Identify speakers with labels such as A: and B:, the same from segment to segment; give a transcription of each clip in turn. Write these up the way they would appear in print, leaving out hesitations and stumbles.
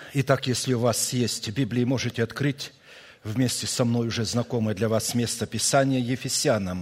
A: Итак, если у вас есть Библия, можете открыть вместе со мной уже знакомое для вас место Писания Ефесянам,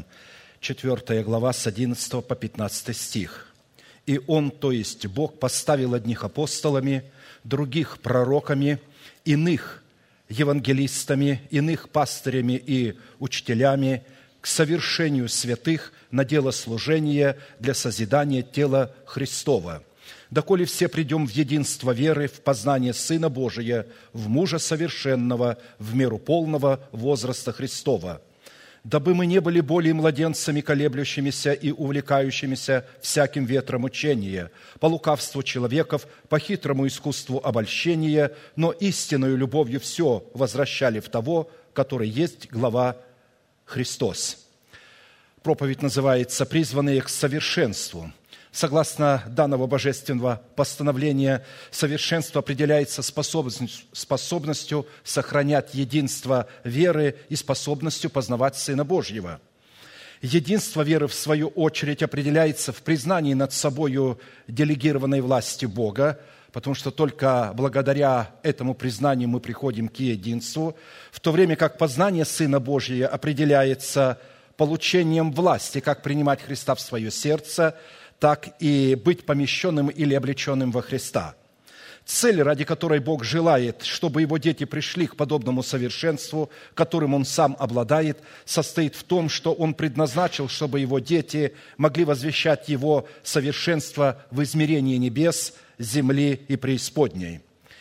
A: 4 глава, с 11 по 15 стих. «И Он, то есть Бог, поставил одних апостолами, других пророками, иных евангелистами, иных пастырями и учителями к совершению святых на дело служения для созидания тела Христова, доколе все придем в единство веры, в познание Сына Божия, в мужа совершенного, в меру полного возраста Христова, дабы мы не были более младенцами, колеблющимися и увлекающимися всяким ветром учения, по лукавству человеков, по хитрому искусству обольщения, но истинною любовью все возвращали в того, который есть глава Христос». Проповедь называется «Призванные к совершенству». Согласно данного божественного постановления, совершенство определяется способностью сохранять единство веры и способностью познавать Сына Божьего. Единство веры, в свою очередь, определяется в признании над собою делегированной власти Бога, потому что только благодаря этому признанию мы приходим к единству, в то время как познание Сына Божия определяется получением власти, как принимать Христа в свое сердце, так и быть помещенным или облеченным во Христа. Цель, ради которой Бог желает, чтобы Его дети пришли к подобному совершенству, которым Он сам обладает, состоит в том, что Он предназначил, чтобы Его дети могли возвещать Его совершенство в измерении небес, земли и преисподней.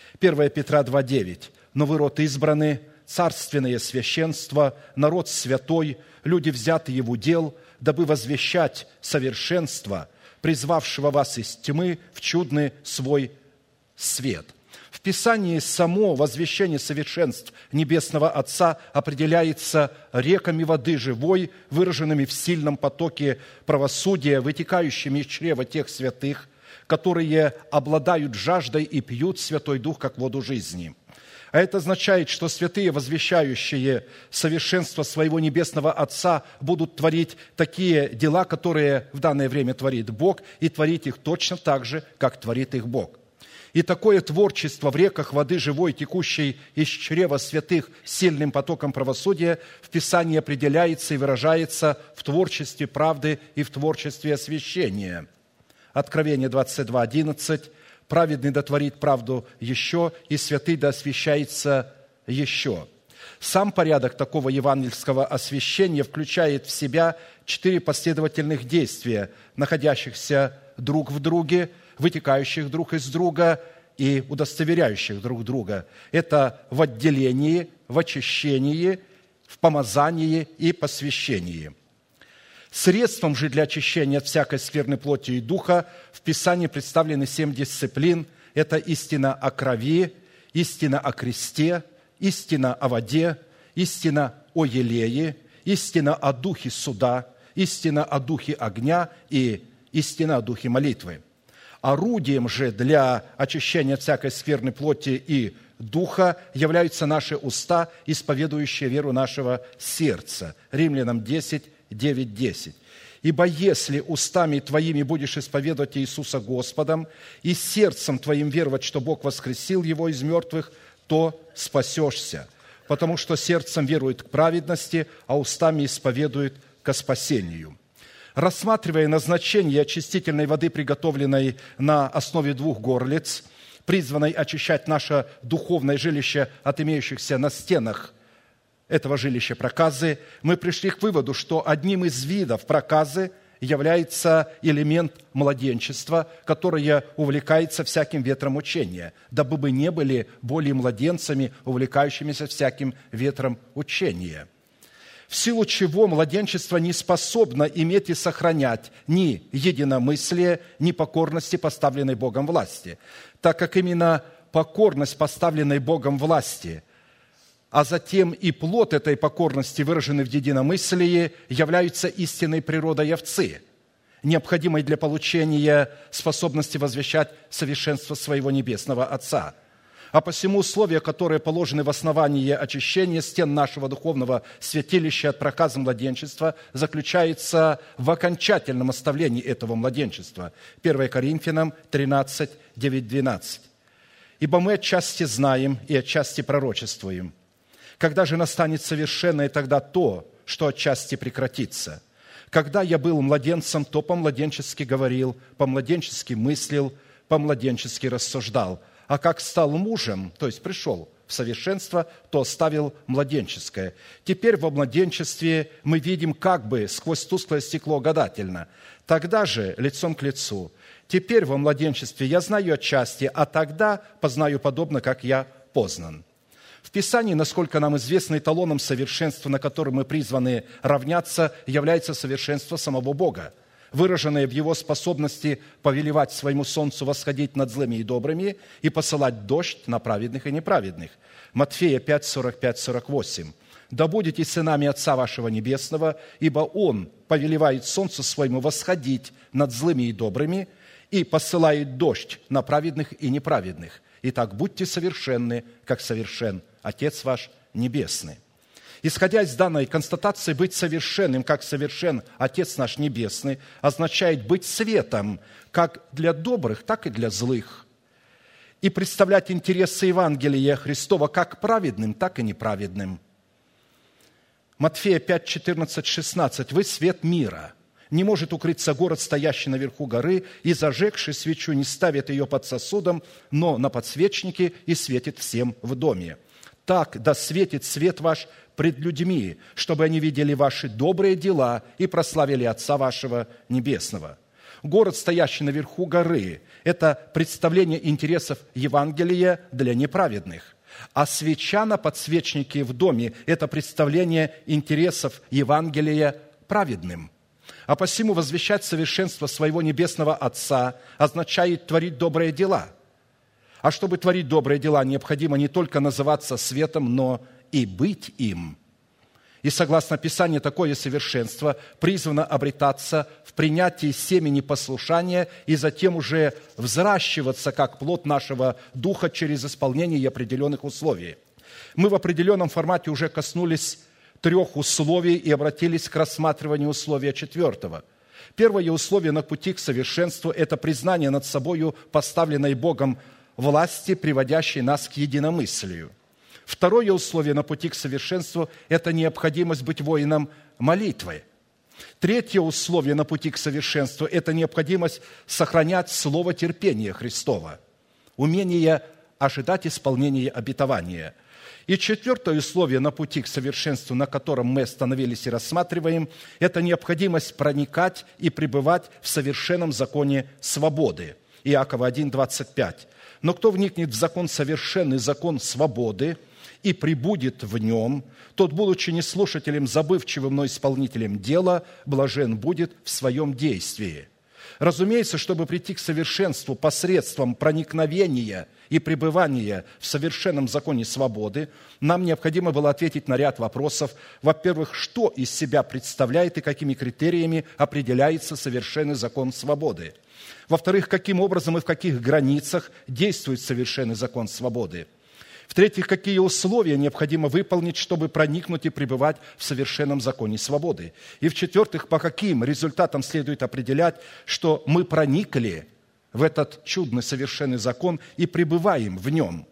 A: 1 Петра 2,9. «Но вы род избранный, царственное священство, народ святой, люди, взятые в удел, дабы возвещать совершенство, призвавшего вас из тьмы в чудный свой свет». В Писании само возвещение совершенств Небесного Отца определяется реками воды живой, выраженными в сильном потоке правосудия, вытекающими из чрева тех святых, которые обладают жаждой и пьют Святой Дух, как воду жизни. А это означает, что святые, возвещающие совершенство своего Небесного Отца, будут творить такие дела, которые в данное время творит Бог, и творить их точно так же, как творит их Бог. И такое творчество в реках воды живой, текущей из чрева святых сильным потоком правосудия, в Писании определяется и выражается в творчестве правды и в творчестве освящения. Откровение 22:11. «Праведный дотворит правду еще, и святый доосвящается еще». Сам порядок такого евангельского освящения включает в себя 4 последовательных действия, находящихся друг в друге, вытекающих друг из друга и удостоверяющих друг друга. Это в отделении, в очищении, в помазании и посвящении. Средством же для очищения от всякой скверной плоти и духа в Писании представлены 7 дисциплин. Это истина о крови, истина о кресте, истина о воде, истина о елее, истина о духе суда, истина о духе огня и истина о духе молитвы. Орудием же для очищения от всякой скверной плоти и духа являются наши уста, исповедующие веру нашего сердца. Римлянам 10:9-10. «Ибо если устами твоими будешь исповедовать Иисуса Господом и сердцем твоим веровать, что Бог воскресил Его из мертвых, то спасешься, потому что сердцем верует к праведности, а устами исповедует ко спасению». Рассматривая назначение очистительной воды, приготовленной на основе 2 горлиц, призванной очищать наше духовное жилище от имеющихся на стенах этого жилища проказы, мы пришли к выводу, что одним из видов проказы является элемент младенчества, которое увлекается всяким ветром учения, дабы мы не были более младенцами, увлекающимися всяким ветром учения. В силу чего младенчество не способно иметь и сохранять ни единомыслие, ни покорности, поставленной Богом власти, так как именно покорность, поставленной Богом власти, а затем и плод этой покорности, выраженный в единомыслии, являются истинной природой овцы, необходимой для получения способности возвещать совершенство своего Небесного Отца. А посему условия, которые положены в основании очищения стен нашего духовного святилища от проказа младенчества, заключаются в окончательном оставлении этого младенчества. 1 Коринфянам 13:9-12. Ибо мы отчасти знаем и отчасти пророчествуем. Когда же настанет совершенное, тогда то, что отчасти прекратится. Когда я был младенцем, то по-младенчески говорил, по-младенчески мыслил, по-младенчески рассуждал. А как стал мужем, то есть пришел в совершенство, то оставил младенческое. Теперь во младенчестве мы видим как бы сквозь тусклое стекло гадательно. Тогда же лицом к лицу. Теперь во младенчестве я знаю отчасти, а тогда познаю подобно, как я познан. В Писании, насколько нам известно, эталоном совершенства, на котором мы призваны равняться, является совершенство самого Бога, выраженное в Его способности повелевать своему солнцу восходить над злыми и добрыми и посылать дождь на праведных и неправедных. Матфея 5, 45-48. «Да будете сынами Отца вашего Небесного, ибо Он повелевает солнцу своему восходить над злыми и добрыми и посылает дождь на праведных и неправедных. Итак, будьте совершенны, как совершен Отец ваш Небесный». Исходя из данной констатации, быть совершенным, как совершен Отец наш Небесный, означает быть светом как для добрых, так и для злых, и представлять интересы Евангелия Христова как праведным, так и неправедным. Матфея 5, 14, 16. «Вы свет мира. Не может укрыться город, стоящий наверху горы, и, зажегший свечу, не ставит ее под сосудом, но на подсвечнике и светит всем в доме. Так да светит свет ваш пред людьми, чтобы они видели ваши добрые дела и прославили Отца вашего Небесного». Город, стоящий наверху горы, это представление интересов Евангелия для неправедных. А свеча на подсвечнике в доме – это представление интересов Евангелия праведным. А посему возвещать совершенство своего Небесного Отца означает творить добрые дела. А чтобы творить добрые дела, необходимо не только называться светом, но и быть им. И согласно Писанию, такое совершенство призвано обретаться в принятии семени послушания и затем уже взращиваться как плод нашего духа через исполнение определенных условий. Мы в определенном формате уже коснулись 3 условий и обратились к рассматриванию условия 4. Первое условие на пути к совершенству – это признание над собою поставленной Богом власти, приводящей нас к единомыслию. Второе условие на пути к совершенству – это необходимость быть воином молитвы. Третье условие на пути к совершенству – это необходимость сохранять слово терпения Христова, умение ожидать исполнения обетования. И четвертое условие на пути к совершенству, на котором мы остановились и рассматриваем, это необходимость проникать и пребывать в совершенном законе свободы. Иакова 1, 25. «Но кто вникнет в закон совершенный, закон свободы, и пребудет в нем, тот, будучи не слушателем забывчивым, но исполнителем дела, блажен будет в своем действии». Разумеется, чтобы прийти к совершенству посредством проникновения и пребывания в совершенном законе свободы, нам необходимо было ответить на ряд вопросов. Во-первых, что из себя представляет и какими критериями определяется совершенный закон свободы? Во-вторых, каким образом и в каких границах действует совершенный закон свободы? В-третьих, какие условия необходимо выполнить, чтобы проникнуть и пребывать в совершенном законе свободы? И в-четвертых, по каким результатам следует определять, что мы проникли в этот чудный совершенный закон и пребываем в нем?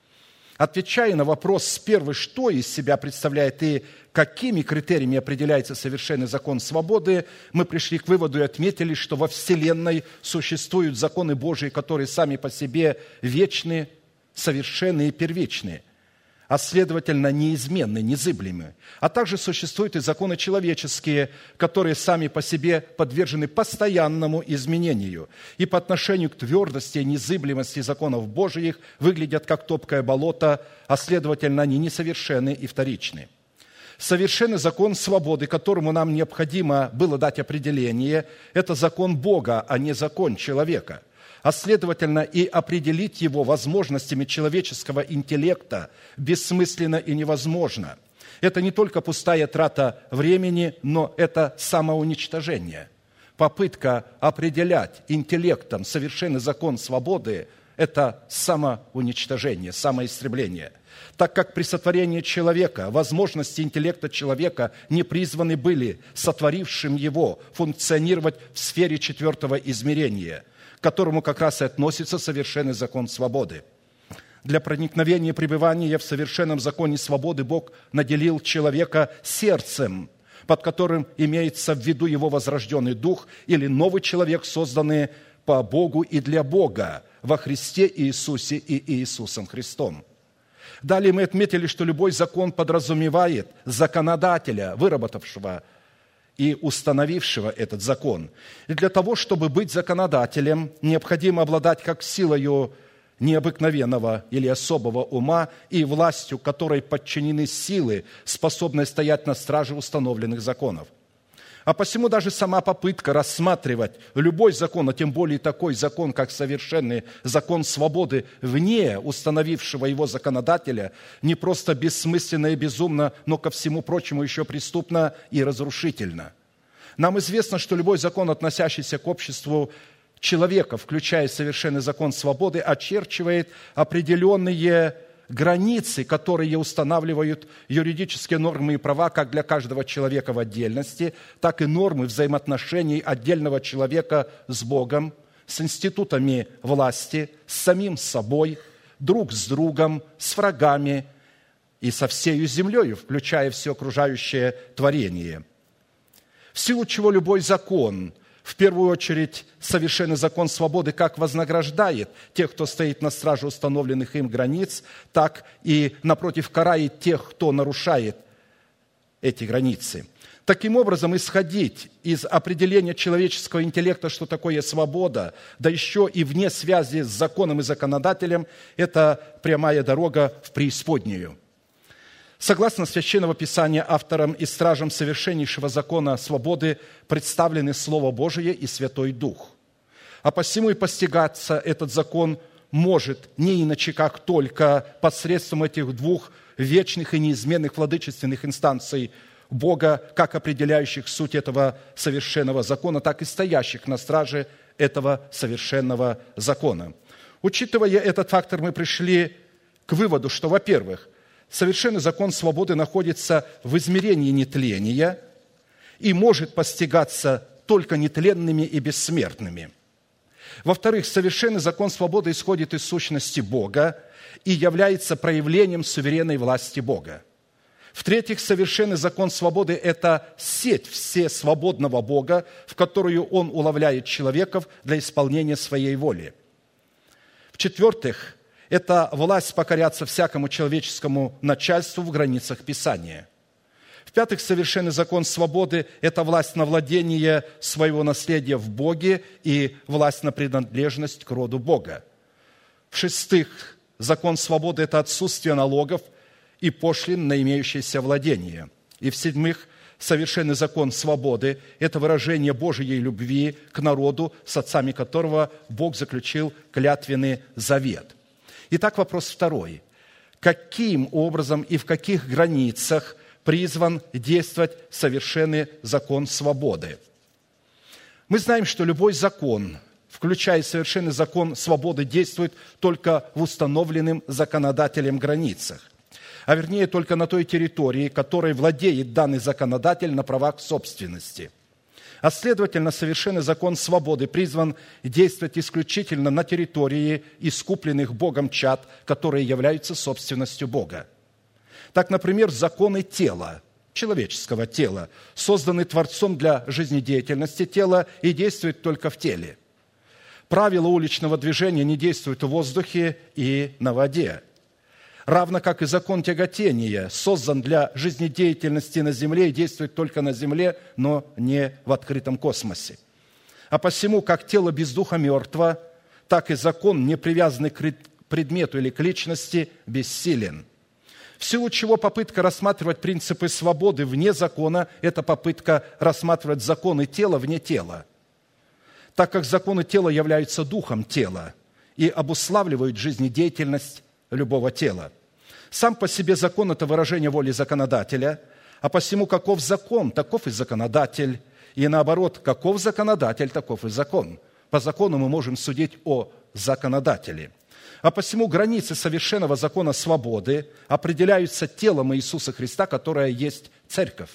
A: Отвечая на вопрос первый, что из себя представляет и какими критериями определяется совершенный закон свободы, мы пришли к выводу и отметили, что во Вселенной существуют законы Божии, которые сами по себе вечны, совершенны и первичны, а следовательно неизменны, незыблемы. А также существуют и законы человеческие, которые сами по себе подвержены постоянному изменению и по отношению к твердости и незыблемости законов Божиих выглядят как топкое болото, а следовательно они несовершенны и вторичны. Совершенный закон свободы, которому нам необходимо было дать определение, это закон Бога, а не закон человека. А следовательно, и определить его возможностями человеческого интеллекта бессмысленно и невозможно. Это не только пустая трата времени, но это самоуничтожение. Попытка определять интеллектом совершенный закон свободы – это самоуничтожение, самоистребление. Так как при сотворении человека возможности интеллекта человека не призваны были сотворившим его функционировать в сфере 4 измерения, к которому как раз и относится совершенный закон свободы. Для проникновения и пребывания в совершенном законе свободы Бог наделил человека сердцем, под которым имеется в виду его возрожденный дух или новый человек, созданный по Богу и для Бога во Христе Иисусе и Иисусом Христом. Далее мы отметили, что любой закон подразумевает законодателя, выработавшего и установившего этот закон. И для того, чтобы быть законодателем, необходимо обладать как силою необыкновенного или особого ума и властью, которой подчинены силы, способные стоять на страже установленных законов. А посему даже сама попытка рассматривать любой закон, а тем более такой закон, как совершенный закон свободы, вне установившего его законодателя, не просто бессмысленно и безумно, но ко всему прочему еще преступно и разрушительно. Нам известно, что любой закон, относящийся к обществу человека, включая совершенный закон свободы, очерчивает определенные границы, которые устанавливают юридические нормы и права как для каждого человека в отдельности, так и нормы взаимоотношений отдельного человека с Богом, с институтами власти, с самим собой, друг с другом, с врагами и со всею землей, включая все окружающее творение. В силу чего любой закон, в первую очередь, совершенный закон свободы как вознаграждает тех, кто стоит на страже установленных им границ, так и, напротив, карает тех, кто нарушает эти границы. Таким образом, исходить из определения человеческого интеллекта, что такое свобода, да еще и вне связи с законом и законодателем, это прямая дорога в преисподнюю. Согласно Священного Писания, авторам и стражам совершеннейшего закона свободы представлены Слово Божие и Святой Дух. А посему и постигаться этот закон может не иначе, как только посредством этих двух вечных и неизменных владычественных инстанций Бога, как определяющих суть этого совершенного закона, так и стоящих на страже этого совершенного закона. Учитывая этот фактор, мы пришли к выводу, что, во-первых, совершенный закон свободы находится в измерении нетления и может постигаться только нетленными и бессмертными. Во-вторых, совершенный закон свободы исходит из сущности Бога и является проявлением суверенной власти Бога. В-третьих, совершенный закон свободы – это сеть всесвободного Бога, в которую Он уловляет человеков для исполнения своей воли. В-четвертых, это власть покоряться всякому человеческому начальству в границах Писания. В-пятых, совершенный закон свободы – это власть на владение своего наследия в Боге и власть на принадлежность к роду Бога. В-шестых, закон свободы – это отсутствие налогов и пошлин на имеющееся владение. И в-седьмых, совершенный закон свободы – это выражение Божьей любви к народу, с отцами которого Бог заключил клятвенный завет. Итак, вопрос второй. Каким образом и в каких границах призван действовать совершенный закон свободы? Мы знаем, что любой закон, включая совершенный закон свободы, действует только в установленных законодателем границах, а вернее только на той территории, которой владеет данный законодатель на правах собственности. А следовательно, совершенный закон свободы призван действовать исключительно на территории искупленных Богом чад, которые являются собственностью Бога. Так, например, законы тела, человеческого тела, созданы Творцом для жизнедеятельности тела и действуют только в теле. Правила уличного движения не действуют в воздухе и на воде. Равно как и закон тяготения создан для жизнедеятельности на земле и действует только на земле, но не в открытом космосе. А посему, как тело без духа мертво, так и закон, не привязанный к предмету или к личности, бессилен. В силу чего попытка рассматривать принципы свободы вне закона – это попытка рассматривать законы тела вне тела, так как законы тела являются духом тела и обуславливают жизнедеятельность любого тела. Сам по себе закон – это выражение воли законодателя, а посему каков закон, таков и законодатель, и наоборот, каков законодатель, таков и закон. По закону мы можем судить о законодателе. А посему границы совершенного закона свободы определяются телом Иисуса Христа, которое есть церковь.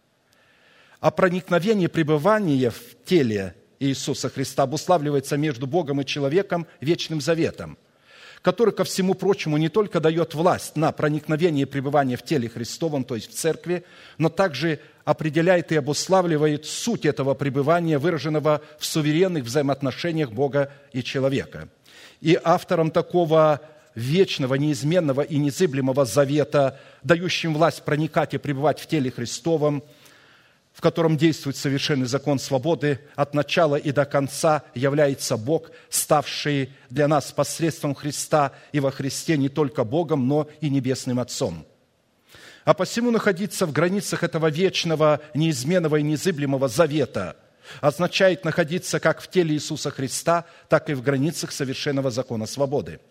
A: А проникновение и пребывание в теле Иисуса Христа обуславливается между Богом и человеком вечным заветом, который, ко всему прочему, не только дает власть на проникновение и пребывание в теле Христовом, то есть в церкви, но также определяет и обуславливает суть этого пребывания, выраженного в суверенных взаимоотношениях Бога и человека. И автором такого вечного, неизменного и незыблемого завета, дающим власть проникать и пребывать в теле Христовом, в котором действует совершенный закон свободы, от начала и до конца является Бог, ставший для нас посредством Христа и во Христе не только Богом, но и Небесным Отцом. А посему находиться в границах этого вечного, неизменного и незыблемого завета означает находиться как в теле Иисуса Христа, так и в границах совершенного закона свободы.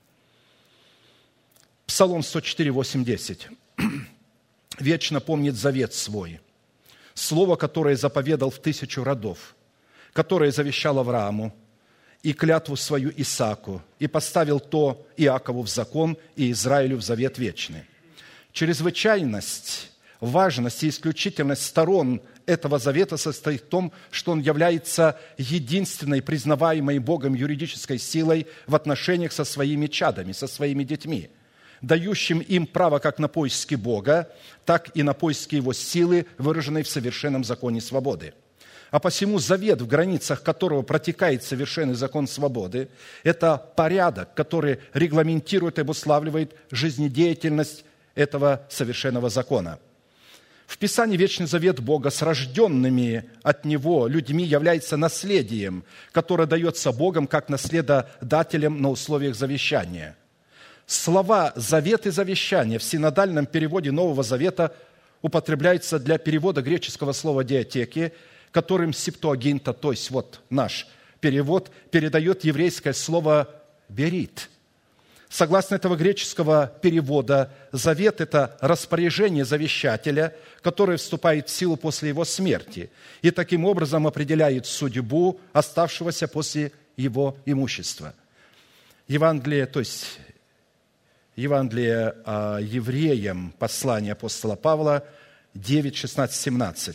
A: Псалом 104, 8, 10. «Вечно помнит завет свой, слово, которое заповедал в 1000 родов, которое завещал Аврааму, и клятву свою Исааку, и поставил то Иакову в закон и Израилю в завет вечный». Чрезвычайность, важность и исключительность сторон этого завета состоит в том, что он является единственной признаваемой Богом юридической силой в отношениях со своими чадами, со своими детьми, дающим им право как на поиски Бога, так и на поиски Его силы, выраженной в совершенном законе свободы. А посему завет, в границах которого протекает совершенный закон свободы, это порядок, который регламентирует и обуславливает жизнедеятельность этого совершенного закона. В Писании вечный завет Бога с рожденными от Него людьми является наследием, которое дается Богом как наследодателям на условиях завещания. Слова «завет» и «завещание» в синодальном переводе Нового Завета употребляются для перевода греческого слова «диатеки», которым Септуагинта, то есть вот наш перевод, передает еврейское слово «берит». Согласно этого греческого перевода, завет – это распоряжение завещателя, которое вступает в силу после его смерти и таким образом определяет судьбу оставшегося после его имущества. Евангелие, то есть Евангелие евреям, послание апостола Павла, 9, 16, 17.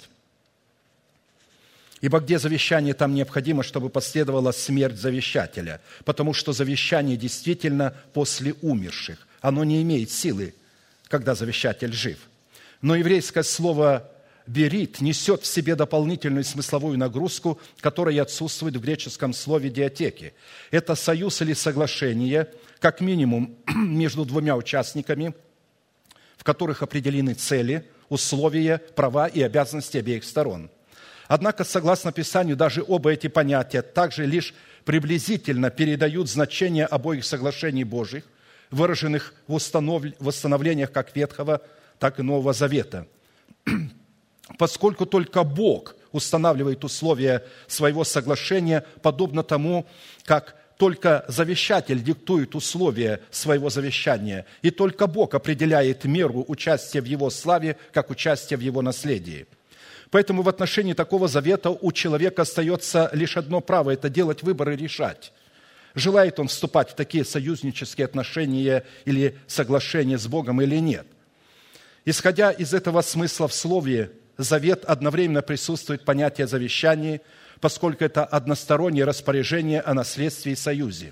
A: «Ибо где завещание, там необходимо, чтобы последовала смерть завещателя, потому что завещание действительно после умерших. Оно не имеет силы, когда завещатель жив. Но еврейское слово «берит» несет в себе дополнительную смысловую нагрузку, которая отсутствует в греческом слове «диатеки». Это союз или соглашение, как минимум, между двумя участниками, в которых определены цели, условия, права и обязанности обеих сторон. Однако, согласно Писанию, даже оба эти понятия также лишь приблизительно передают значение обоих соглашений Божьих, выраженных в восстановлениях как Ветхого, так и Нового Завета. Поскольку только Бог устанавливает условия своего соглашения, подобно тому, как только завещатель диктует условия своего завещания, и только Бог определяет меру участия в Его славе, как участия в Его наследии. Поэтому в отношении такого завета у человека остается лишь одно право – это делать выбор и решать. Желает он вступать в такие союзнические отношения или соглашения с Богом или нет. Исходя из этого смысла в слове «завет» одновременно присутствует понятие завещания, поскольку это одностороннее распоряжение о наследстве и союзе.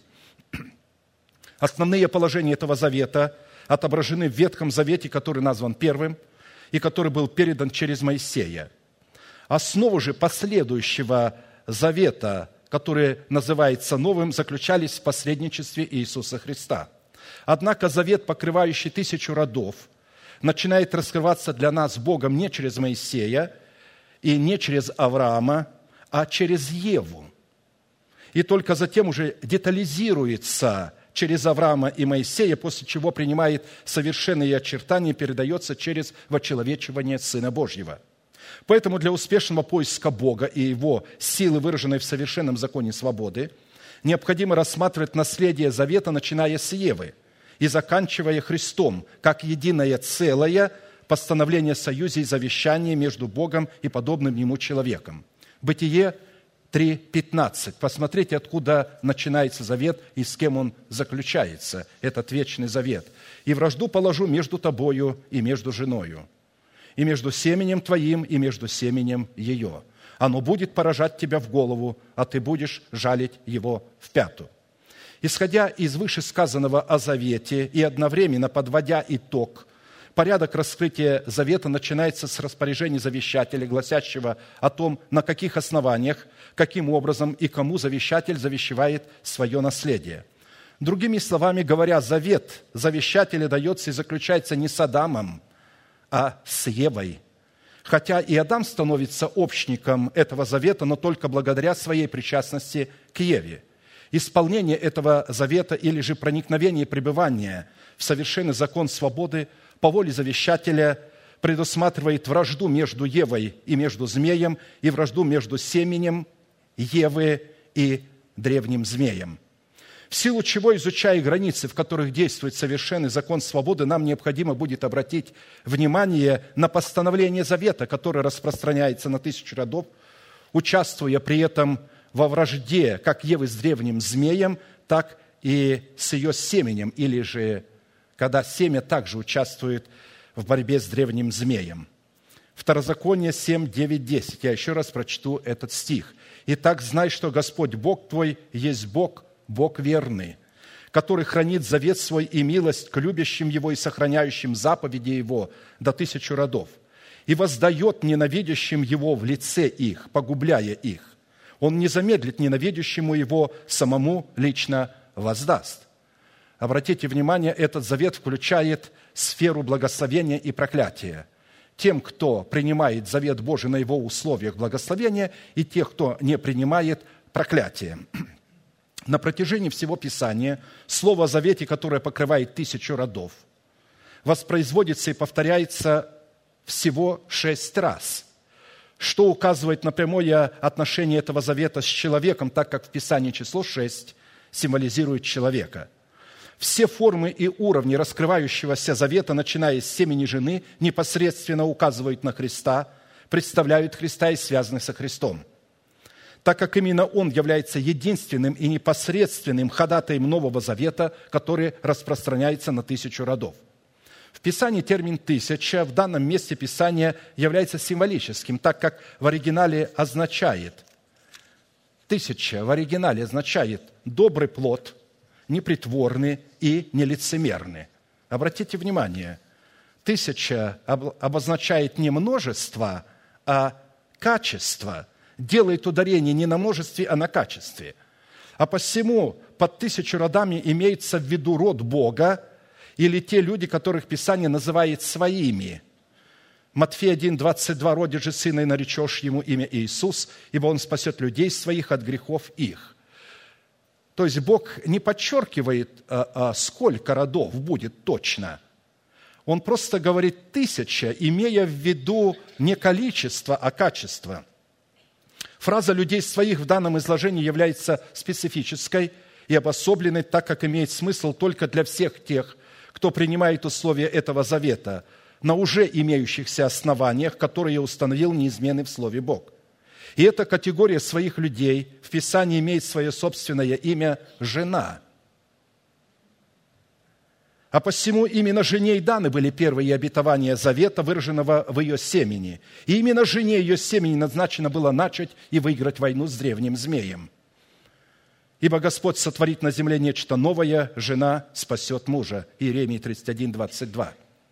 A: Основные положения этого завета отображены в Ветхом Завете, который назван первым и который был передан через Моисея. Основы же последующего завета, который называется новым, заключались в посредничестве Иисуса Христа. Однако завет, покрывающий 1000 родов, начинает раскрываться для нас Богом не через Моисея и не через Авраама, а через Еву. И только затем уже детализируется через Авраама и Моисея, после чего принимает совершенные очертания и передается через вочеловечивание Сына Божьего. Поэтому для успешного поиска Бога и Его силы, выраженной в совершенном законе свободы, необходимо рассматривать наследие завета, начиная с Евы и заканчивая Христом, как единое целое постановление союза и завещания между Богом и подобным Ему человеком. Бытие 3:15. Посмотрите, откуда начинается завет и с кем он заключается, этот вечный завет. «И вражду положу между тобою и между женою, и между семенем твоим, и между семенем ее. Оно будет поражать тебя в голову, а ты будешь жалить его в пяту». Исходя из вышесказанного о завете и одновременно подводя итог, порядок раскрытия завета начинается с распоряжения завещателя, гласящего о том, на каких основаниях, каким образом и кому завещатель завещевает свое наследие. Другими словами говоря, завет завещателя дается и заключается не с Адамом, а с Евой. Хотя и Адам становится общником этого завета, но только благодаря своей причастности к Еве. Исполнение этого завета или же проникновение и пребывание в совершенный закон свободы по воле завещателя предусматривает вражду между Евой и между змеем, и вражду между семенем Евы и древним змеем. В силу чего, изучая границы, в которых действует совершенный закон свободы, нам необходимо будет обратить внимание на постановление завета, которое распространяется на 1000 родов, участвуя при этом во вражде как Евы с древним змеем, так и с ее семенем, или же когда семя также участвует в борьбе с древним змеем. Второзаконие 7, 9, 10. Я еще раз прочту этот стих. «Итак, знай, что Господь Бог твой есть Бог, Бог верный, который хранит завет свой и милость к любящим Его и сохраняющим заповеди Его до 1000 родов, и воздает ненавидящим Его в лице их, погубляя их. Он не замедлит ненавидящему Его, самому лично воздаст». Обратите внимание, этот завет включает сферу благословения и проклятия. Тем, кто принимает завет Божий на его условиях благословения, и тех, кто не принимает проклятие. На протяжении всего Писания слово о завете, которое покрывает 1000 родов, воспроизводится и повторяется всего 6 раз, что указывает на прямое отношение этого завета с человеком, так как в Писании число 6 символизирует человека. Все формы и уровни раскрывающегося завета, начиная с семени жены, непосредственно указывают на Христа, представляют Христа и связаны со Христом. Так как именно Он является единственным и непосредственным ходатаем Нового Завета, который распространяется на 1000 родов. В Писании термин «1000» в данном месте Писания является символическим, так как в оригинале означает, 1000 в оригинале означает «добрый плод», непритворный и нелицемерный. Обратите внимание, 1000 обозначает не множество, а качество, делает ударение не на множестве, а на качестве. А посему под 1000 родами имеется в виду род Бога или те люди, которых Писание называет своими. Матфея 1, 22, «Родишь же сына, и наречешь ему имя Иисус, ибо он спасет людей своих от грехов их». То есть Бог не подчеркивает, сколько родов будет точно. Он просто говорит 1000, имея в виду не количество, а качество. Фраза «людей своих» в данном изложении является специфической и обособленной, так как имеет смысл только для всех тех, кто принимает условия этого завета на уже имеющихся основаниях, которые установил неизменный в Слове Бог. И эта категория своих людей в Писании имеет свое собственное имя «жена». А посему именно жене и даны были первые обетования завета, выраженного в ее семени. И именно жене ее семени назначено было начать и выиграть войну с древним змеем. «Ибо Господь сотворит на земле нечто новое, жена спасет мужа». Иеремия 31, 22.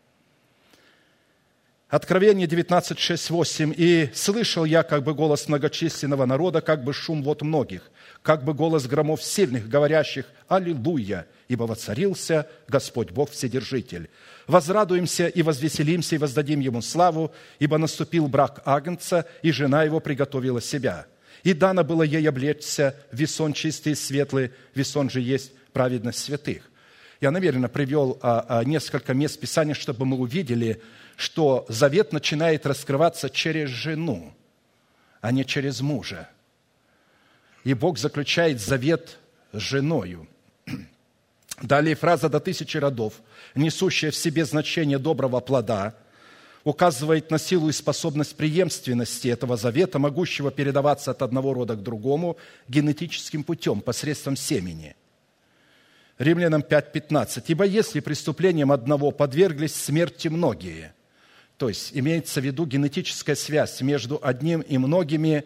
A: Откровение 19, 6, 8. «И слышал я как бы голос многочисленного народа, как бы шум вод многих, как бы голос громов сильных, говорящих: Аллилуйя! Ибо воцарился Господь Бог Вседержитель. Возрадуемся и возвеселимся, и воздадим Ему славу, ибо наступил брак Агнца, и жена Его приготовила себя. И дано было ей облечься в весон чистый и светлый, весон же есть праведность святых». Я намеренно привел несколько мест Писания, чтобы мы увидели, что завет начинает раскрываться через жену, а не через мужа. И Бог заключает завет с женою. Далее фраза «до 1000 родов», несущая в себе значение доброго плода, указывает на силу и способность преемственности этого завета, могущего передаваться от одного рода к другому генетическим путем, посредством семени. Римлянам 5:15. «Ибо если преступлением одного подверглись смерти многие», то есть имеется в виду генетическая связь между одним и многими,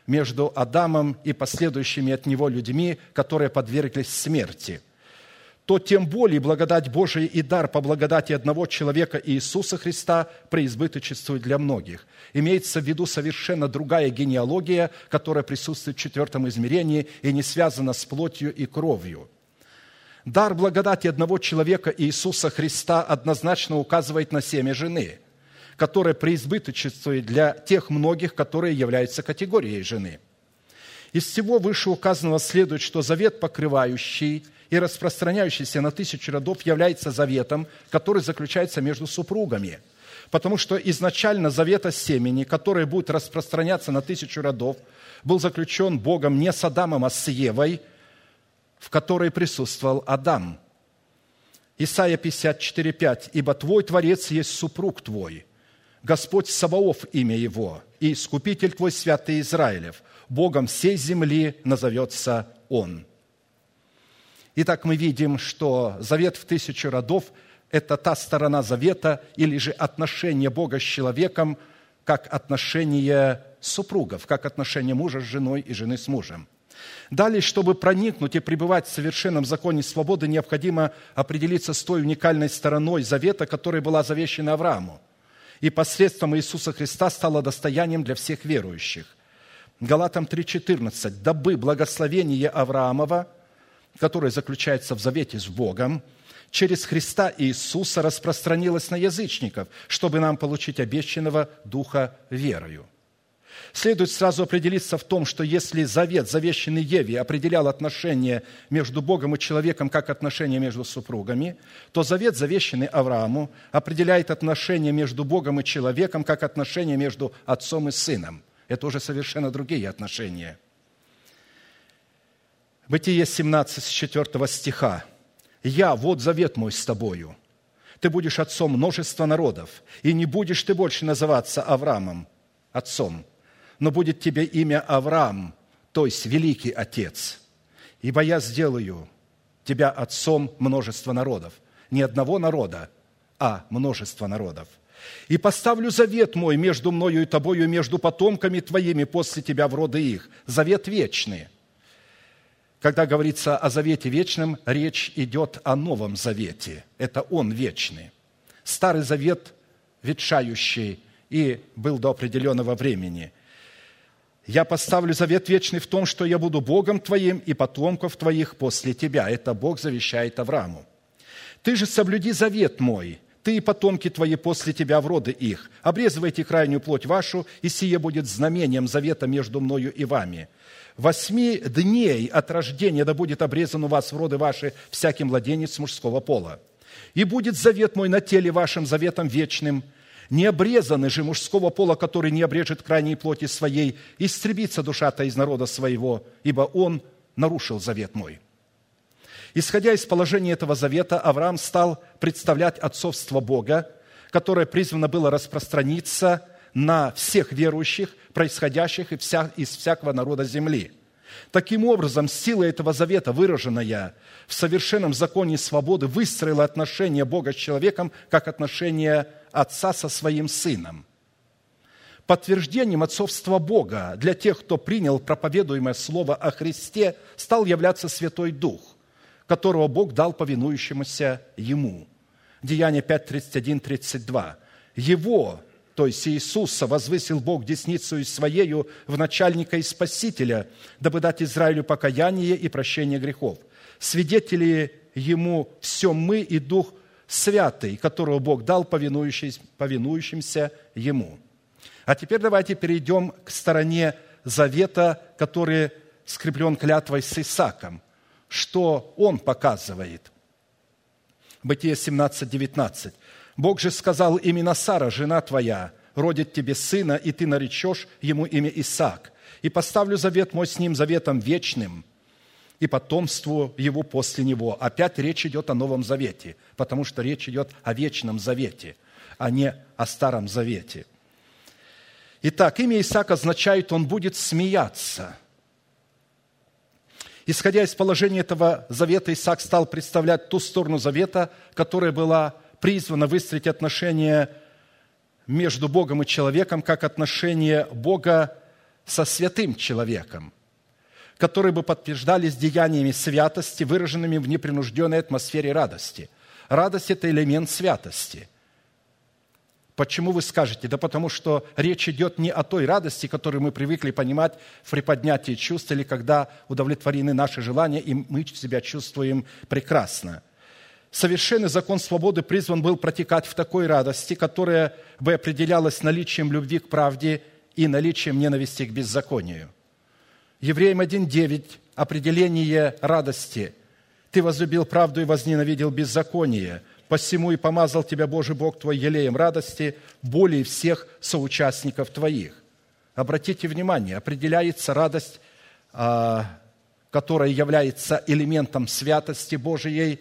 A: между Адамом и последующими от него людьми, которые подверглись смерти, то тем более благодать Божия и дар по благодати одного человека Иисуса Христа преизбыточествует для многих. Имеется в виду совершенно другая генеалогия, которая присутствует в четвертом измерении и не связана с плотью и кровью. Дар благодати одного человека Иисуса Христа однозначно указывает на семя жены, которое преизбыточествует для тех многих, которые являются категорией жены. Из всего вышеуказанного следует, что завет, покрывающий и распространяющийся на 1000 родов, является заветом, который заключается между супругами. Потому что изначально завет о семени, который будет распространяться на 1000 родов, был заключен Богом не с Адамом, а с Евой, в которой присутствовал Адам. Исайя 54:5. «Ибо твой Творец есть супруг твой, Господь Саваоф имя его, и Искупитель твой святый Израилев. Богом всей земли назовется Он». Итак, мы видим, что завет в 1000 родов – это та сторона завета или же отношение Бога с человеком, как отношение супругов, как отношение мужа с женой и жены с мужем. Далее, чтобы проникнуть и пребывать в совершенном законе свободы, необходимо определиться с той уникальной стороной завета, которая была завещена Аврааму, и посредством Иисуса Христа стала достоянием для всех верующих. Галатам 3:14. «Дабы благословение Авраамова, которое заключается в завете с Богом, через Христа Иисуса распространилось на язычников, чтобы нам получить обещанного Духа верою». Следует сразу определиться в том, что если завет, завещанный Еве, определял отношения между Богом и человеком как отношения между супругами, то завет, завещанный Аврааму, определяет отношения между Богом и человеком как отношения между отцом и сыном. Это уже совершенно другие отношения. Бытие 17, с 4 стиха. «Я, вот завет мой с тобою. Ты будешь отцом множества народов, и не будешь ты больше называться Авраамом, отцом, но будет тебе имя Авраам, то есть великий отец. Ибо я сделаю тебя отцом множества народов». Не одного народа, а множество народов. «И поставлю завет мой между мною и тобою, и между потомками твоими после тебя в роды их». Завет вечный. Когда говорится о завете вечном, речь идет о Новом Завете. Это Он вечный. Старый Завет ветшающий и был до определенного времени. «Я поставлю завет вечный в том, что я буду Богом твоим и потомков твоих после тебя». Это Бог завещает Аврааму. «Ты же соблюди завет мой, ты и потомки твои после тебя в роды их. Обрезывайте крайнюю плоть вашу, и сие будет знамением завета между мною и вами. 8 дней от рождения да будет обрезан у вас в роды ваши всякий младенец мужского пола. И будет завет мой на теле вашим заветом вечным. Не обрезанный же мужского пола, который не обрежет крайней плоти своей, истребится душа-то из народа своего, ибо он нарушил завет мой». Исходя из положения этого завета, Авраам стал представлять отцовство Бога, которое призвано было распространиться на всех верующих, происходящих из всякого народа земли. Таким образом, сила этого завета, выраженная в совершенном законе свободы, выстроила отношения Бога с человеком, как отношение отца со своим сыном. Подтверждением отцовства Бога для тех, кто принял проповедуемое слово о Христе, стал являться Святой Дух, которого Бог дал повинующемуся Ему. Деяния 5:31, 32. «Его, то есть Иисуса, возвысил Бог десницею Своею в начальника и Спасителя, дабы дать Израилю покаяние и прощение грехов. Свидетели Ему все мы и Дух Святый, которого Бог дал повинующимся Ему». А теперь давайте перейдем к стороне завета, который скреплен клятвой с Исааком. Что он показывает? Бытие 17:19. «Бог же сказал: именно Сара, жена твоя, родит тебе сына, и ты наречешь ему имя Исаак. И поставлю завет мой с ним заветом вечным, и потомству его после него». Опять речь идет о Новом Завете, потому что речь идет о вечном завете, а не о Старом Завете. Итак, имя Исаак означает: он будет смеяться. Исходя из положения этого завета, Исаак стал представлять ту сторону завета, которая была призвана выстроить отношения между Богом и человеком, как отношение Бога со святым человеком, которые бы подтверждались деяниями святости, выраженными в непринужденной атмосфере радости. Радость – это элемент святости. Почему вы скажете? Да потому что речь идет не о той радости, которую мы привыкли понимать в приподнятии чувств, или когда удовлетворены наши желания, и мы себя чувствуем прекрасно. Совершенный закон свободы призван был протекать в такой радости, которая бы определялась наличием любви к правде и наличием ненависти к беззаконию. Евреям 1:9 определение радости. «Ты возлюбил правду и возненавидел беззаконие, посему и помазал тебя Божий Бог твой елеем радости более всех соучастников твоих». Обратите внимание, определяется радость, которая является элементом святости Божией,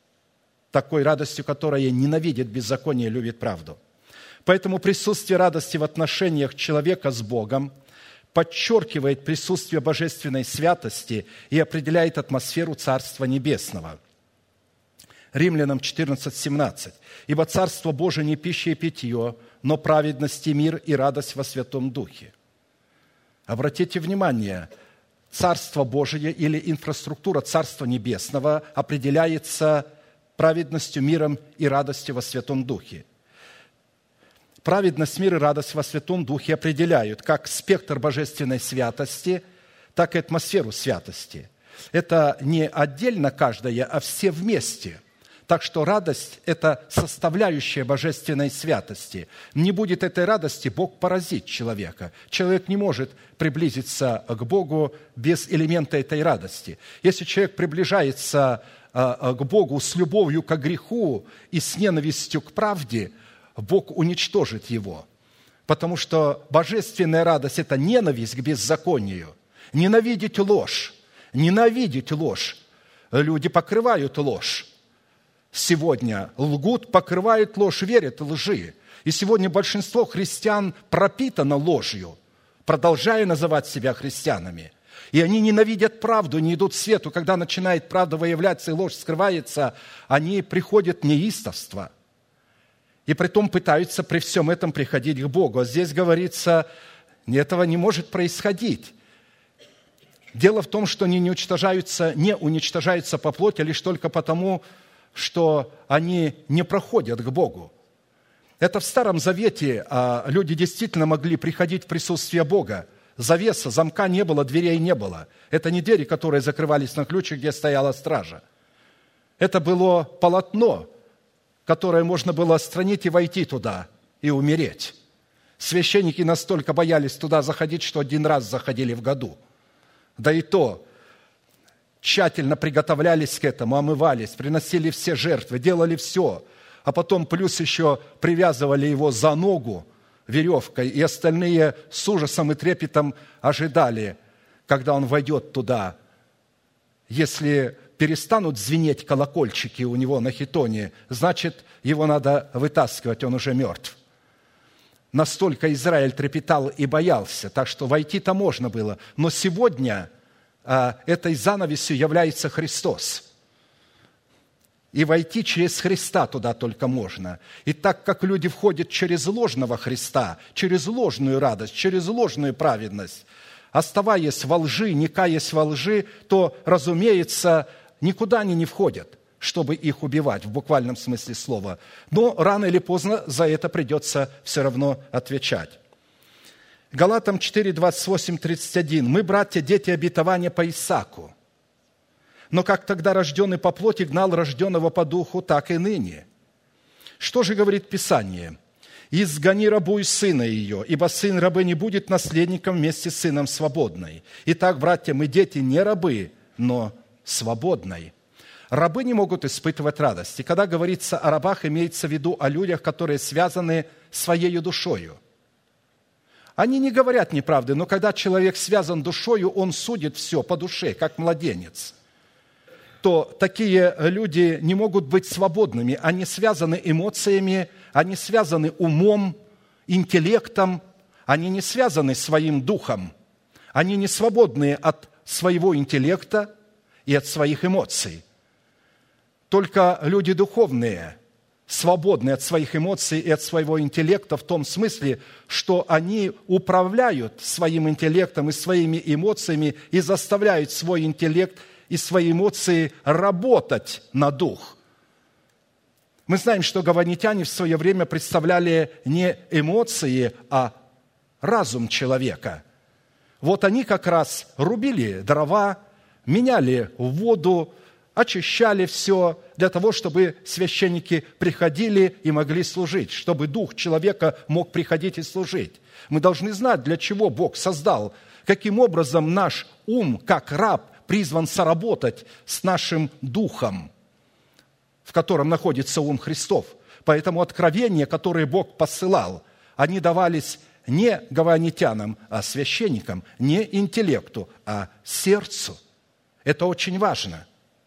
A: такой радостью, которая ненавидит беззаконие и любит правду. Поэтому присутствие радости в отношениях человека с Богом подчеркивает присутствие божественной святости и определяет атмосферу Царства Небесного. Римлянам 14:17. «Ибо Царство Божие не пища и питье, но праведность и мир и радость во Святом Духе». Обратите внимание, Царство Божие или инфраструктура Царства Небесного определяется праведностью, миром и радостью во Святом Духе. Праведность, мир и радость во Святом Духе определяют как спектр божественной святости, так и атмосферу святости. Это не отдельно каждая, а все вместе. Так что радость – это составляющая божественной святости. Не будет этой радости, Бог поразит человека. Человек не может приблизиться к Богу без элемента этой радости. Если человек приближается к Богу с любовью к греху и с ненавистью к правде, Бог уничтожит его. Потому что божественная радость – это ненависть к беззаконию. Ненавидеть ложь. Ненавидеть ложь. Люди покрывают ложь. Сегодня лгут, покрывают ложь, верят лжи. И сегодня большинство христиан пропитано ложью, продолжая называть себя христианами. И они ненавидят правду, не идут к свету. Когда начинает правда выявляться и ложь скрывается, они приходят в неистовство. И притом пытаются при всем этом приходить к Богу. А здесь говорится, этого не может происходить. Дело в том, что они не уничтожаются по плоти лишь только потому, что они не проходят к Богу. Это в Старом Завете люди действительно могли приходить в присутствие Бога. Завеса, замка не было, дверей не было. Это не двери, которые закрывались на ключ, где стояла стража. Это было полотно, которое можно было отстранить и войти туда, и умереть. Священники настолько боялись туда заходить, что один раз заходили в году. Да и то тщательно приготовлялись к этому, омывались, приносили все жертвы, делали все. А потом плюс еще привязывали его за ногу веревкой, и остальные с ужасом и трепетом ожидали, когда он войдет туда. Если перестанут звенеть колокольчики у него на хитоне, значит, его надо вытаскивать, он уже мертв. Настолько Израиль трепетал и боялся, так что войти-то можно было. Но сегодня этой занавесью является Христос. И войти через Христа туда только можно. И так как люди входят через ложного Христа, через ложную радость, через ложную праведность, оставаясь во лжи, не каясь во лжи, то, разумеется, никуда они не входят, чтобы их убивать, в буквальном смысле слова. Но рано или поздно за это придется все равно отвечать. Галатам 4, 28, 31. «Мы, братья, дети обетования по Исааку. Но как тогда рожденный по плоти гнал рожденного по духу, так и ныне. Что же говорит Писание? Изгони рабу и сына ее, ибо сын рабы не будет наследником вместе с сыном свободной. Итак, братья, мы дети не рабы, но свободной». Рабы не могут испытывать радость. И когда говорится о рабах, имеется в виду о людях, которые связаны своей душою. Они не говорят неправды, но когда человек связан душою, он судит все по душе, как младенец. То такие люди не могут быть свободными. Они связаны эмоциями, они связаны умом, интеллектом, они не связаны своим духом. Они не свободны от своего интеллекта и от своих эмоций. Только люди духовные свободны от своих эмоций и от своего интеллекта в том смысле, что они управляют своим интеллектом и своими эмоциями и заставляют свой интеллект и свои эмоции работать на дух. Мы знаем, что гаванитяне в свое время представляли не эмоции, а разум человека. Вот они как раз рубили дрова, меняли воду, очищали все для того, чтобы священники приходили и могли служить, чтобы дух человека мог приходить и служить. Мы должны знать, для чего Бог создал, каким образом наш ум, как раб, призван соработать с нашим духом, в котором находится ум Христов. Поэтому откровения, которые Бог посылал, они давались не гаванитянам, а священникам, не интеллекту, а сердцу. Это очень важно.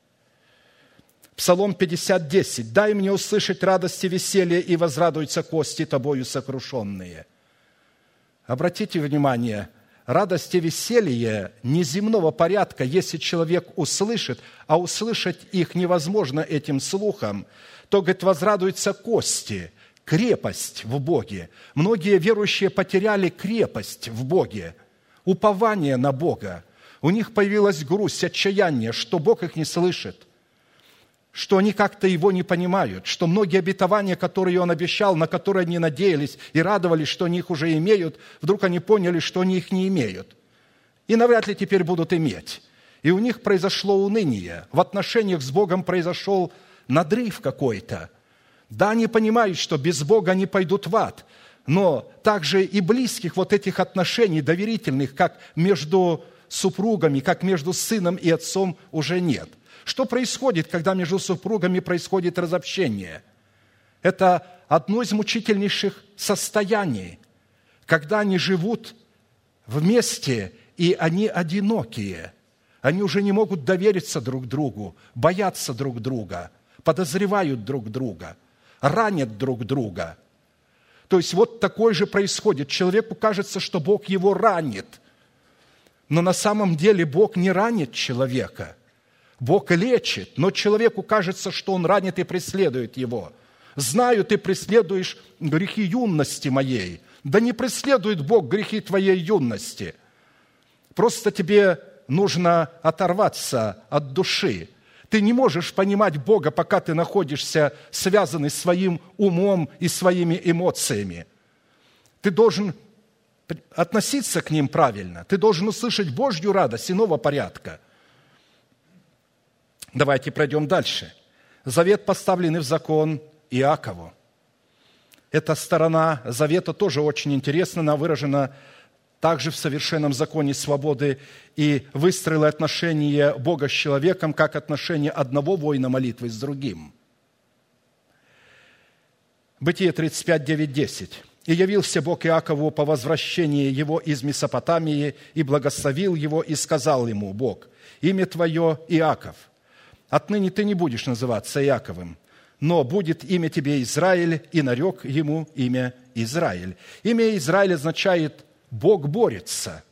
A: Псалом 50:10. «Дай мне услышать радость и веселье, и возрадуются кости тобою сокрушенные». Обратите внимание, радость и веселье неземного порядка, если человек услышит, а услышать их невозможно этим слухом, то, говорит, возрадуются кости, крепость в Боге. Многие верующие потеряли крепость в Боге, упование на Бога. У них появилась грусть, отчаяние, что Бог их не слышит, что они как-то Его не понимают, что многие обетования, которые Он обещал, на которые они надеялись и радовались, что они их уже имеют, вдруг они поняли, что они их не имеют. И навряд ли теперь будут иметь. И у них произошло уныние. В отношениях с Богом произошел надрыв какой-то. Да, они понимают, что без Бога они пойдут в ад, но также и близких вот этих отношений, доверительных, как между супругами, как между сыном и отцом, уже нет. Что происходит, когда между супругами происходит разобщение? Это одно из мучительнейших состояний, когда они живут вместе, и они одинокие. Они уже не могут довериться друг другу, боятся друг друга, подозревают друг друга, ранят друг друга. То есть вот такое же происходит. Человеку кажется, что Бог его ранит, но на самом деле Бог не ранит человека. Бог лечит, но человеку кажется, что он ранит и преследует его. «Знаю, ты преследуешь грехи юности моей». Да не преследует Бог грехи твоей юности. Просто тебе нужно оторваться от души. Ты не можешь понимать Бога, пока ты находишься связанный своим умом и своими эмоциями. Ты должен относиться к ним правильно. Ты должен услышать Божью радость иного порядка. Давайте пройдем дальше. Завет, поставленный в закон Иакову. Эта сторона завета тоже очень интересна, она выражена также в совершенном законе свободы и выстроила отношения Бога с человеком, как отношение одного воина молитвы с другим. Бытие 35, 9, 10. «И явился Бог Иакову по возвращении его из Месопотамии, и благословил его, и сказал ему Бог: имя твое Иаков. Отныне ты не будешь называться Иаковым, но будет имя тебе Израиль, и нарек ему имя Израиль». Имя Израиль означает «Бог борется».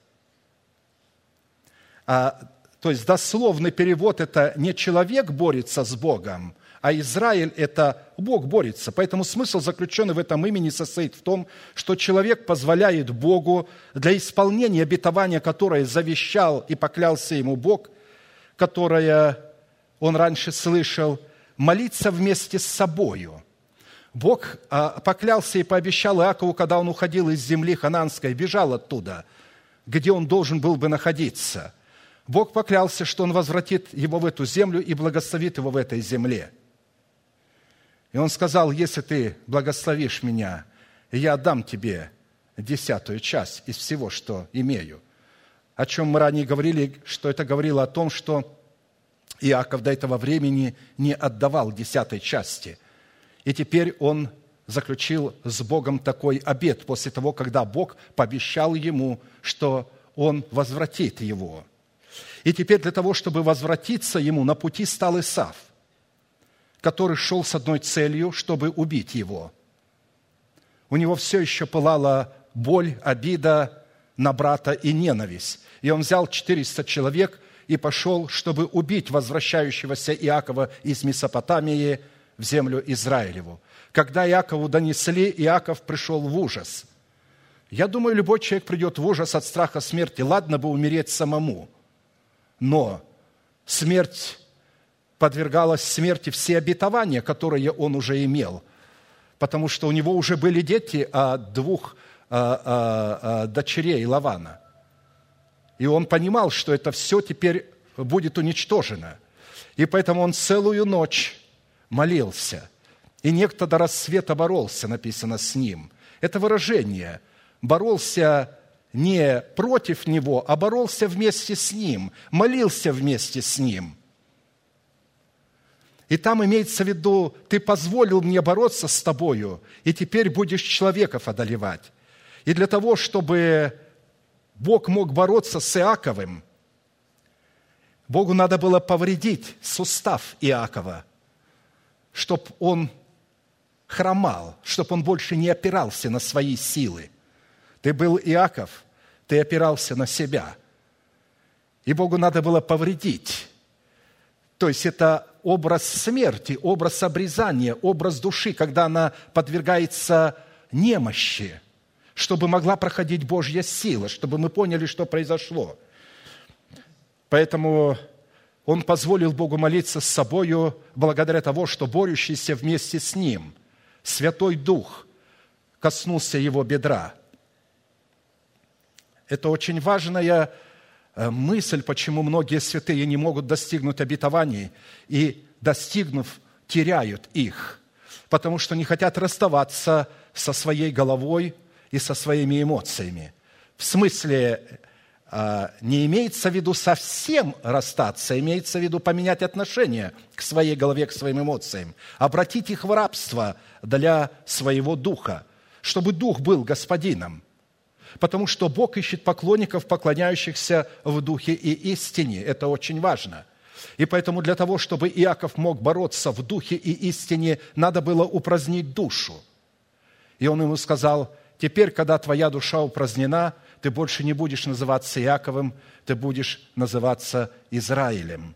A: То есть дословный перевод – это не человек борется с Богом, а Израиль – это Бог борется. Поэтому смысл, заключенный в этом имени, состоит в том, что человек позволяет Богу для исполнения обетования, которое завещал и поклялся ему Бог, которое он раньше слышал, молиться вместе с собою. Бог поклялся и пообещал Иакову, когда он уходил из земли хананской, бежал оттуда, где он должен был бы находиться. Бог поклялся, что он возвратит его в эту землю и благословит его в этой земле. И он сказал: если ты благословишь меня, я отдам тебе 10-ю часть из всего, что имею. О чем мы ранее говорили, что это говорило о том, что Иаков до этого времени не отдавал 10-й части. И теперь он заключил с Богом такой обет после того, когда Бог пообещал ему, что он возвратит его. И теперь для того, чтобы возвратиться ему, на пути стал Исав, который шел с одной целью, чтобы убить его. У него все еще пылала боль, обида на брата и ненависть. И он взял 400 человек и пошел, чтобы убить возвращающегося Иакова из Месопотамии в землю Израилеву. Когда Иакову донесли, Иаков пришел в ужас. Я думаю, любой человек придет в ужас от страха смерти. Ладно бы умереть самому, но смерть подвергалась смерти все обетования, которые он уже имел, потому что у него уже были дети от двух дочерей Лавана. И он понимал, что это все теперь будет уничтожено. И поэтому он целую ночь молился. И некто до рассвета боролся, написано, с ним. Это выражение боролся не против него, а боролся вместе с ним, молился вместе с ним. И там имеется в виду, ты позволил мне бороться с тобою, и теперь будешь человеков одолевать. И для того, чтобы Бог мог бороться с Иаковом, Богу надо было повредить сустав Иакова, чтобы он хромал, чтобы он больше не опирался на свои силы. Ты был Иаков, ты опирался на себя. И Богу надо было повредить. То есть это образ смерти, образ обрезания, образ души, когда она подвергается немощи, чтобы могла проходить Божья сила, чтобы мы поняли, что произошло. Поэтому он позволил Богу молиться с собою благодаря тому, что борющийся вместе с ним Святой Дух коснулся его бедра. Это очень важная мысль, почему многие святые не могут достигнуть обетований и, достигнув, теряют их, потому что не хотят расставаться со своей головой и со своими эмоциями. В смысле, не имеется в виду совсем расстаться, имеется в виду поменять отношение к своей голове, к своим эмоциям, обратить их в рабство для своего духа, чтобы дух был господином. Потому что Бог ищет поклонников, поклоняющихся в духе и истине. Это очень важно. И поэтому для того, чтобы Иаков мог бороться в духе и истине, надо было упразднить душу. И он ему сказал: теперь, когда твоя душа упразднена, ты больше не будешь называться Иаковом, ты будешь называться Израилем.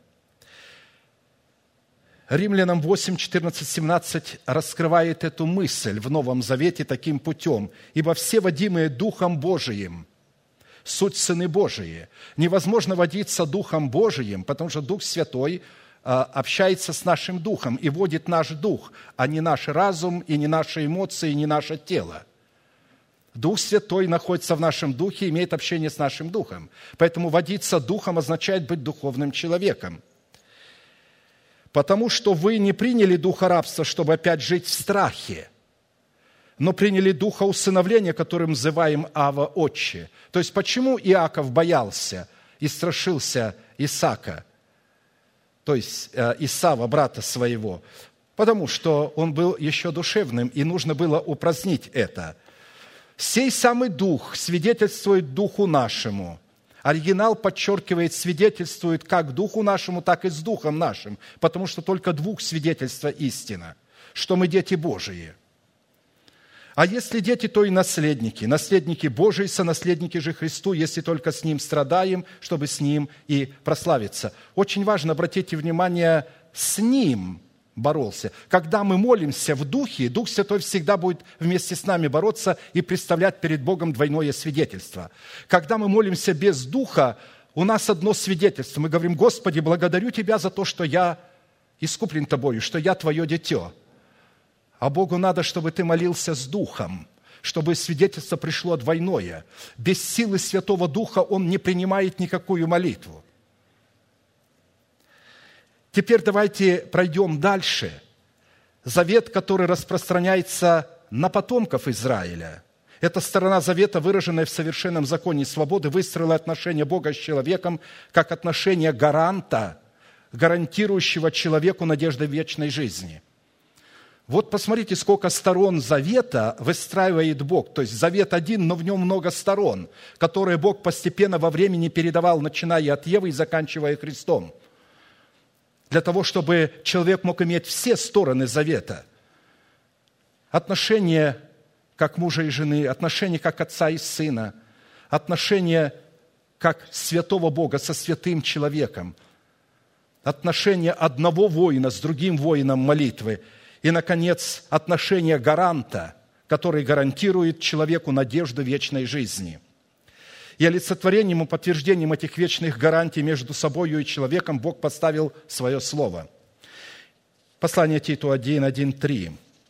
A: Римлянам 8, 14, 17 раскрывает эту мысль в Новом Завете таким путем. «Ибо все, водимые Духом Божиим, суть сыны Божии». Невозможно водиться Духом Божиим, потому что Дух Святой общается с нашим духом и водит наш дух, а не наш разум, и не наши эмоции, и не наше тело. Дух Святой находится в нашем духе, имеет общение с нашим духом. Поэтому водиться духом означает быть духовным человеком. Потому что вы не приняли духа рабства, чтобы опять жить в страхе, но приняли духа усыновления, которым называем Ава Отче. То есть почему Иаков боялся и страшился Исаака, то есть Исава, брата своего? Потому что он был еще душевным, и нужно было упразднить это. «Сей самый дух свидетельствует духу нашему». Оригинал подчеркивает, свидетельствует как духу нашему, так и с духом нашим, потому что только двух свидетельства истина, что мы дети Божии. А если дети, то и наследники, наследники Божии, сонаследники же Христу, если только с Ним страдаем, чтобы с Ним и прославиться. Очень важно, обратите внимание, с Ним боролся. Когда мы молимся в Духе, Дух Святой всегда будет вместе с нами бороться и представлять перед Богом двойное свидетельство. Когда мы молимся без Духа, у нас одно свидетельство. Мы говорим: Господи, благодарю Тебя за то, что я искуплен Тобою, что я Твое дитё. А Богу надо, чтобы ты молился с Духом, чтобы свидетельство пришло двойное. Без силы Святого Духа Он не принимает никакую молитву. Теперь давайте пройдем дальше. Завет, который распространяется на потомков Израиля. Эта сторона завета, выраженная в совершенном законе свободы, выстроила отношения Бога с человеком как отношение гаранта, гарантирующего человеку надежды вечной жизни. Вот посмотрите, сколько сторон завета выстраивает Бог. То есть завет один, но в нем много сторон, которые Бог постепенно во времени передавал, начиная от Евы и заканчивая Христом. Для того, чтобы человек мог иметь все стороны завета. Отношения как мужа и жены, отношения как отца и сына, отношения как святого Бога со святым человеком, отношения одного воина с другим воином молитвы. И, наконец, отношение гаранта, который гарантирует человеку надежду вечной жизни. И олицетворением и подтверждением этих вечных гарантий между собой и человеком Бог поставил свое слово. Послание Титу 1:1-3.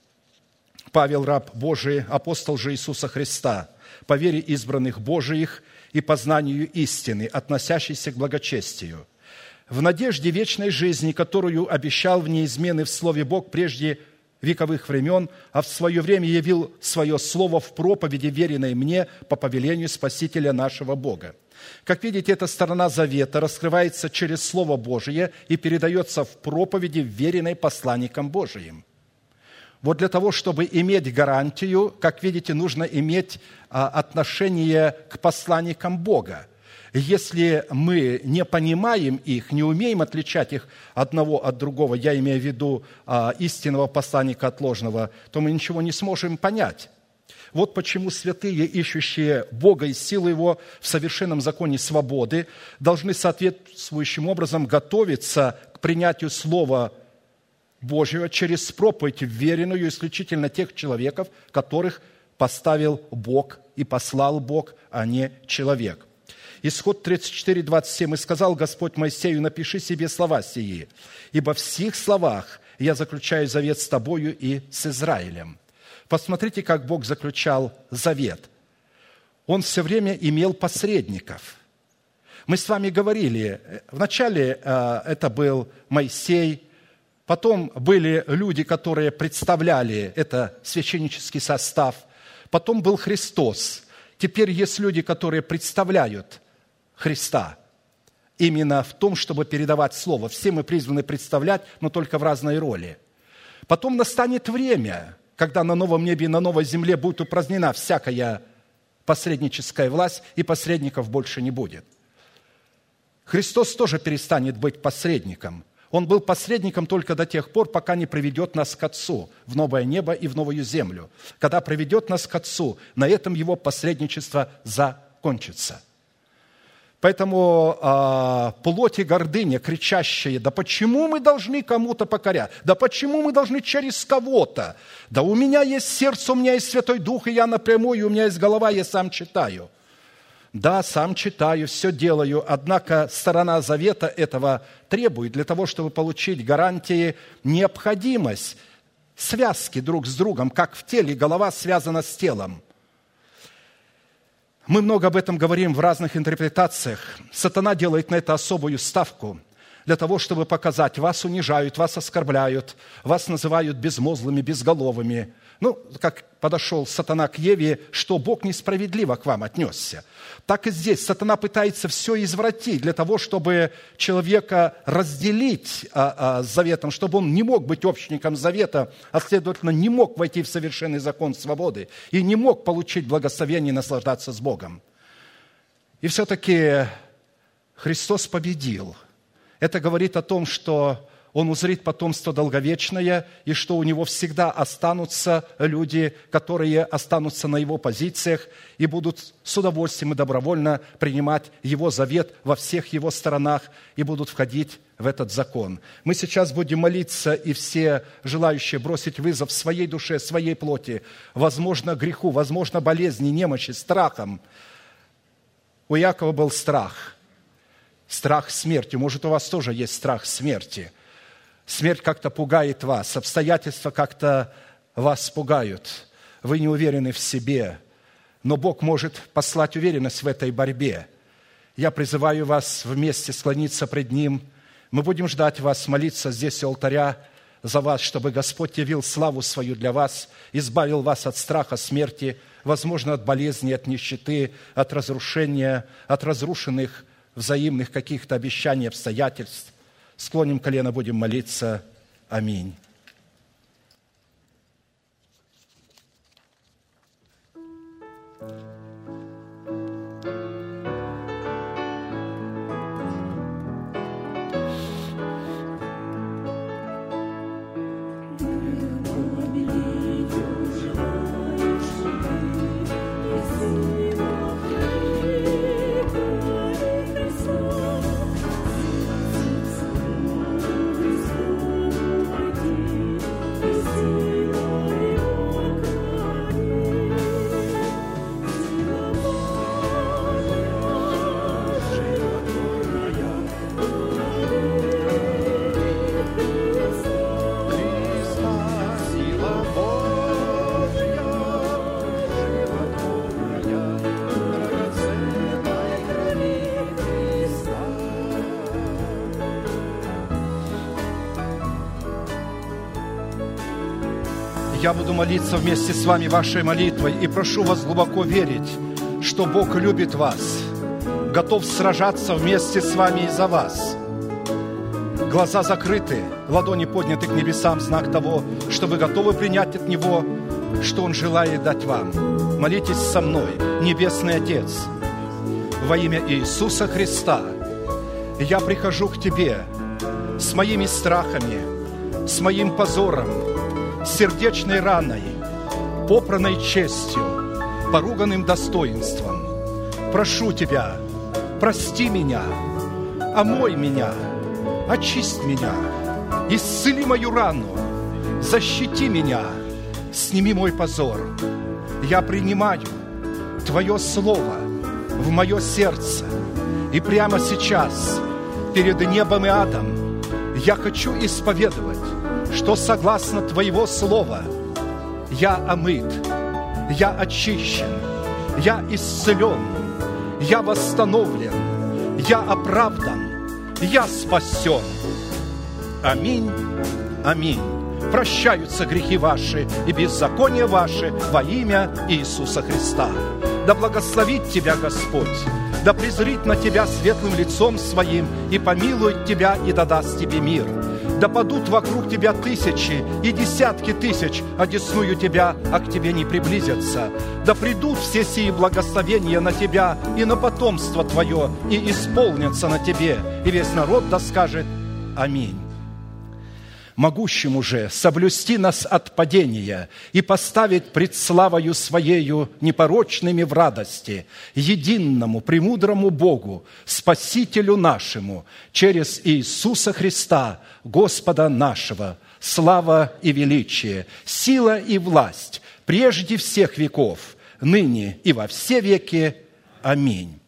A: Павел, раб Божий, апостол же Иисуса Христа, по вере избранных Божиих и по знанию истины, относящейся к благочестию, в надежде вечной жизни, которую обещал в неизменный в Слове Бог прежде вековых времен, а в свое время явил свое слово в проповеди, веренной мне по повелению Спасителя нашего Бога. Как видите, эта сторона завета раскрывается через Слово Божие и передается в проповеди, веренной посланником Божиим. Вот для того, чтобы иметь гарантию, как видите, нужно иметь отношение к посланникам Бога. Если мы не понимаем их, не умеем отличать их одного от другого, я имею в виду истинного посланника от ложного, то мы ничего не сможем понять. Вот почему святые, ищущие Бога и силы Его в совершенном законе свободы, должны соответствующим образом готовиться к принятию Слова Божьего через проповедь, веренную исключительно тех человеков, которых поставил Бог и послал Бог, а не человек. Исход 34:27. «И сказал Господь Моисею, напиши себе слова сии, ибо в сих словах я заключаю завет с тобою и с Израилем». Посмотрите, как Бог заключал завет. Он все время имел посредников. Мы с вами говорили, вначале это был Моисей, потом были люди, которые представляли, это священнический состав, потом был Христос. Теперь есть люди, которые представляют Христа именно в том, чтобы передавать Слово. Все мы призваны представлять, но только в разной роли. Потом настанет время, когда на новом небе и на новой земле будет упразднена всякая посредническая власть, и посредников больше не будет. Христос тоже перестанет быть посредником. Он был посредником только до тех пор, пока не приведет нас к Отцу в новое небо и в новую землю. Когда приведет нас к Отцу, на этом его посредничество закончится. Поэтому плоть и гордыня, кричащие: да почему мы должны кому-то покорять? Да почему мы должны через кого-то? Да у меня есть сердце, у меня есть Святой Дух, и я напрямую, у меня есть голова, я сам читаю. Да, сам читаю, все делаю, однако сторона завета этого требует для того, чтобы получить гарантии, необходимость связки друг с другом, как в теле голова связана с телом. Мы много об этом говорим в разных интерпретациях. Сатана делает на это особую ставку для того, чтобы показать: вас унижают, вас оскорбляют, вас называют безмозглыми, безголовыми. Как подошел сатана к Еве, что Бог несправедливо к вам отнесся. Так и здесь сатана пытается все извратить для того, чтобы человека разделить с заветом, чтобы он не мог быть общником завета, а следовательно не мог войти в совершенный закон свободы и не мог получить благословение и наслаждаться с Богом. И все-таки Христос победил. Это говорит о том, что Он узрит потомство долговечное, и что у Него всегда останутся люди, которые останутся на Его позициях и будут с удовольствием и добровольно принимать Его завет во всех Его сторонах и будут входить в этот закон. Мы сейчас будем молиться, и все желающие бросить вызов своей душе, своей плоти, возможно, греху, возможно, болезни, немощи, страхам. У Иакова был страх смерти. Может, у вас тоже есть страх смерти. Смерть как-то пугает вас, обстоятельства как-то вас пугают. Вы не уверены в себе, но Бог может послать уверенность в этой борьбе. Я призываю вас вместе склониться пред Ним. Мы будем ждать вас, молиться здесь у алтаря за вас, чтобы Господь явил славу свою для вас, избавил вас от страха смерти, возможно, от болезни, от нищеты, от разрушения, от разрушенных взаимных каких-то обещаний, обстоятельств. Склоним колено, будем молиться. Аминь.
B: Thank you.
A: Я буду молиться вместе с вами вашей молитвой и прошу вас глубоко верить, что Бог любит вас, готов сражаться вместе с вами и за вас. Глаза закрыты, ладони подняты к небесам, знак того, что вы готовы принять от Него, что Он желает дать вам. Молитесь со мной, Небесный Отец, во имя Иисуса Христа. Я прихожу к Тебе с моими страхами, с моим позором, с сердечной раной, попранной честью, поруганным достоинством. Прошу Тебя, прости меня, омой меня, очисть меня, исцели мою рану, защити меня, сними мой позор. Я принимаю Твое Слово в мое сердце, и прямо сейчас перед небом и адом я хочу исповедовать, что согласно Твоего Слова я омыт, я очищен, я исцелен, я восстановлен, я оправдан, я спасен. Аминь, аминь. Прощаются грехи ваши и беззакония ваши во имя Иисуса Христа. Да благословит тебя Господь, да презрит на тебя светлым лицом Своим и помилует тебя и да даст тебе мир. Да падут вокруг тебя тысячи и десятки тысяч, одесную тебя, а к тебе не приблизятся. Да придут все сии благословения на тебя и на потомство твое, и исполнятся на тебе. И весь народ да скажет аминь. Могущему же соблюсти нас от падения и поставить пред славою Своею непорочными в радости, единому, премудрому Богу, Спасителю нашему, через Иисуса Христа, Господа нашего, слава и величие, сила и власть, прежде всех веков, ныне и во все веки. Аминь.